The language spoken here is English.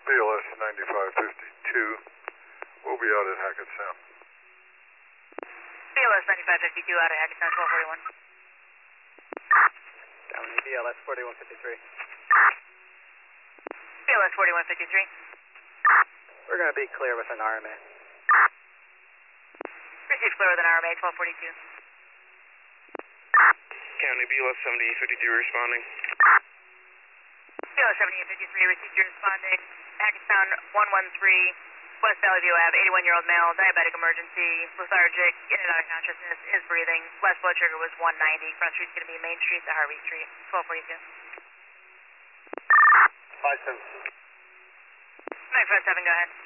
BLS 9552. We'll be out at Hackettstown. BLS 9552 out of Hackettstown, 1241. Down in BLS 4153. BLS 4153. We're going to be clear with an RMA. Received clear with an RMA, 1242. County BLS 7852 responding. BLS 7853, received you responding. Hackettstown 113, West Valley View Ave, 81-year-old male, diabetic emergency, lethargic, in and out of consciousness, is breathing. Last blood sugar was 190. Front street's going to be Main Street to Harvey Street, 1242. 57. 957, go ahead.